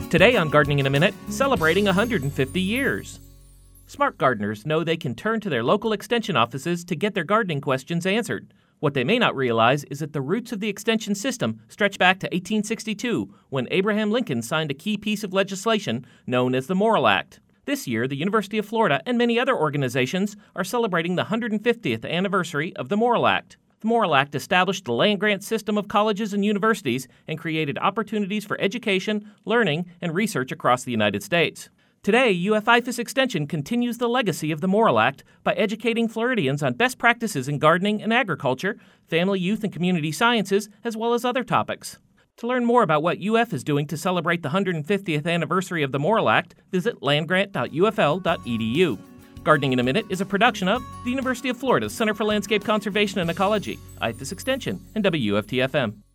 Today on Gardening in a Minute, celebrating 150 years. Smart gardeners know they can turn to their local extension offices to get their gardening questions answered. What they may not realize is that the roots of the extension system stretch back to 1862, when Abraham Lincoln signed a key piece of legislation known as the Morrill Act. This year, the University of Florida and many other organizations are celebrating the 150th anniversary of the Morrill Act. The Morrill Act established the land-grant system of colleges and universities and created opportunities for education, learning, and research across the United States. Today, UF-IFAS Extension continues the legacy of the Morrill Act by educating Floridians on best practices in gardening and agriculture, family, youth, and community sciences, as well as other topics. To learn more about what UF is doing to celebrate the 150th anniversary of the Morrill Act, visit landgrant.ufl.edu. Gardening in a Minute is a production of the University of Florida's Center for Landscape Conservation and Ecology, IFAS Extension, and WFTFM.